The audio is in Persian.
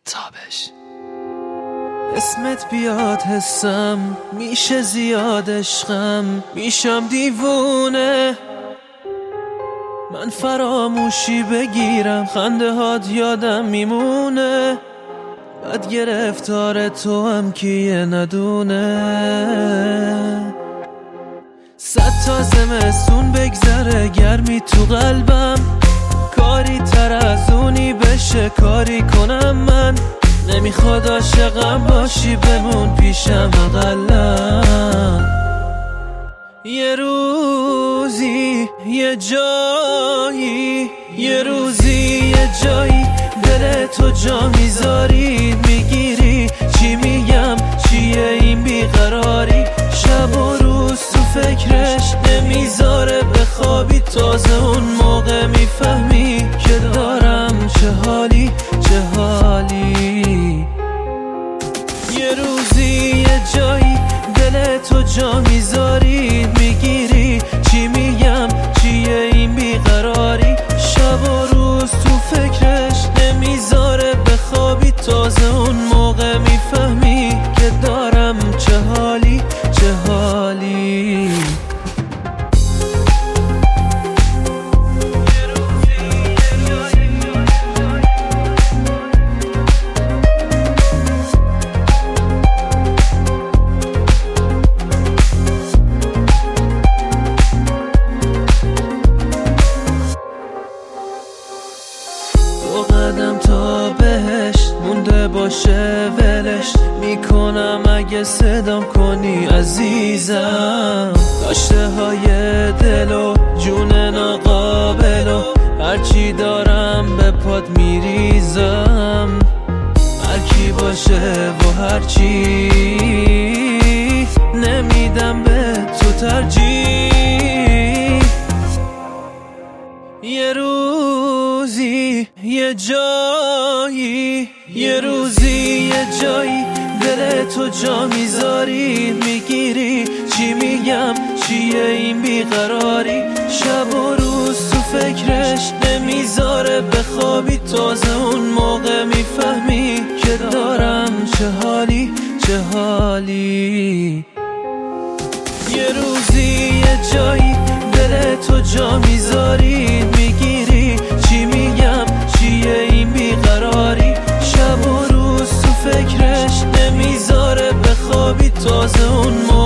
تابش. اسمت بیاد حسم میشه زیاد عشقم، میشم دیوونه. من فراموشی بگیرم خنده هات یادم میمونه، بعد گرفتار تو هم کیه ندونه. 100 تا زمستون بگذره گرمی تو قلبم، کاری تر از اونی بشه کاری کنم من. نمیخواد عاشقم باشی بمون پیشم اقلا. یه روزی یه جایی، یه روزی یه جایی دل تو جا میذاری، میگیری چی میگم چیه این بیقراری. شب و روز تو فکرش نمیذاره بخوابی، تازه اون موقع میفهمی که دارم چه حالی چه حالی. یه روزی یه جایی دل تو جا میذاری، میگیری چی میگم چیه این بیقراری. شب و روز تو فکرش نمیذاره بخوابی، تازه اون موقع میفهمی که دارم چه حالی چه حالی. قدم تا بهش مونده باشه ولش میکنم اگه صدام کنی عزیزم. داشته های دل و جون ناقابل و هرچی دارم به پات میریزم. هرکی باشه و هرچی نمیدم به تو ترجیح. یه روزی یه جایی، یه روزی یه جایی دل تو جا میذاری، میگیری چی میگم چیه این بیقراری. شب و روز تو فکرش نمیذاره بخوابی، تازه اون موقع میفهمی که دارم چه حالی چه حالی. یه روزی یه جایی دل تو جا میذاری، میگیری چی میگم چیه این بیقراری. شب و روز تو فکرش نمیذاره بخوابی، تازه اون